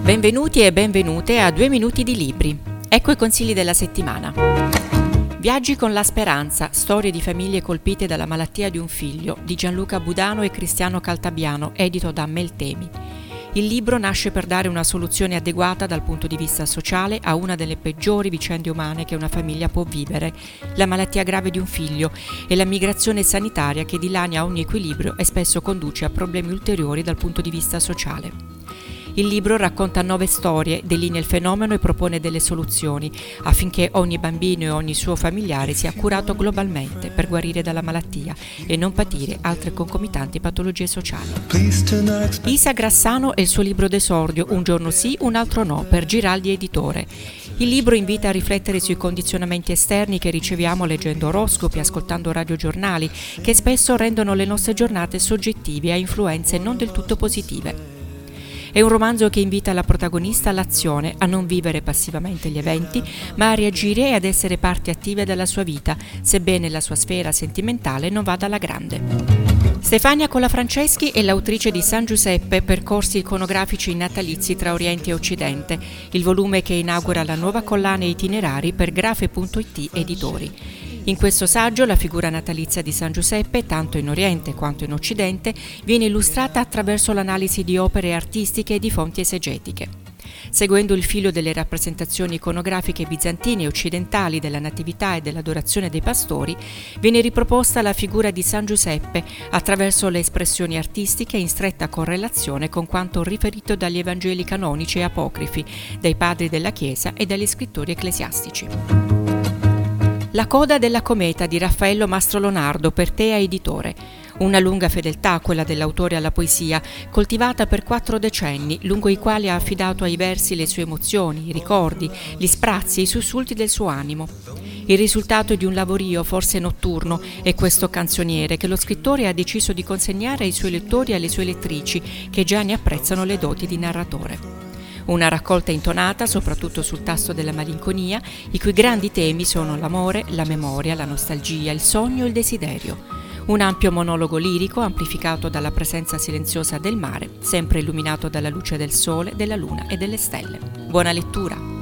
Benvenuti e benvenute a 2 minuti di libri. Ecco i consigli della settimana. Viaggi con la speranza, storie di famiglie colpite dalla malattia di un figlio, di Gianluca Budano e Cristiano Caltabiano, edito da Meltemi. Il libro nasce per dare una soluzione adeguata dal punto di vista sociale a una delle peggiori vicende umane che una famiglia può vivere, la malattia grave di un figlio e la migrazione sanitaria che dilania ogni equilibrio e spesso conduce a problemi ulteriori dal punto di vista sociale. Il libro racconta 9 storie, delinea il fenomeno e propone delle soluzioni affinché ogni bambino e ogni suo familiare sia curato globalmente per guarire dalla malattia e non patire altre concomitanti patologie sociali. Isa Grassano e il suo libro d'esordio Un giorno sì, un altro no, per Giraldi Editore. Il libro invita a riflettere sui condizionamenti esterni che riceviamo leggendo oroscopi, ascoltando radiogiornali, che spesso rendono le nostre giornate soggettive a influenze non del tutto positive. È un romanzo che invita la protagonista all'azione, a non vivere passivamente gli eventi, ma a reagire e ad essere parti attive della sua vita, sebbene la sua sfera sentimentale non vada alla grande. Stefania Colafranceschi è l'autrice di San Giuseppe, percorsi iconografici natalizi tra Oriente e Occidente, il volume che inaugura la nuova collana itinerari per Grafe.it Editori. In questo saggio la figura natalizia di San Giuseppe, tanto in Oriente quanto in Occidente, viene illustrata attraverso l'analisi di opere artistiche e di fonti esegetiche. Seguendo il filo delle rappresentazioni iconografiche bizantine e occidentali della Natività e dell'adorazione dei pastori, viene riproposta la figura di San Giuseppe attraverso le espressioni artistiche in stretta correlazione con quanto riferito dagli Evangeli canonici e apocrifi, dai padri della Chiesa e dagli scrittori ecclesiastici. La coda della cometa di Raffaello Mastrolonardo per Tea Editore. Una lunga fedeltà, quella dell'autore alla poesia, coltivata per 4 decenni, lungo i quali ha affidato ai versi le sue emozioni, i ricordi, gli sprazzi e i sussulti del suo animo. Il risultato è di un lavorio, forse notturno, è questo canzoniere che lo scrittore ha deciso di consegnare ai suoi lettori e alle sue lettrici, che già ne apprezzano le doti di narratore. Una raccolta intonata soprattutto sul tasto della malinconia, i cui grandi temi sono l'amore, la memoria, la nostalgia, il sogno e il desiderio. Un ampio monologo lirico amplificato dalla presenza silenziosa del mare, sempre illuminato dalla luce del sole, della luna e delle stelle. Buona lettura!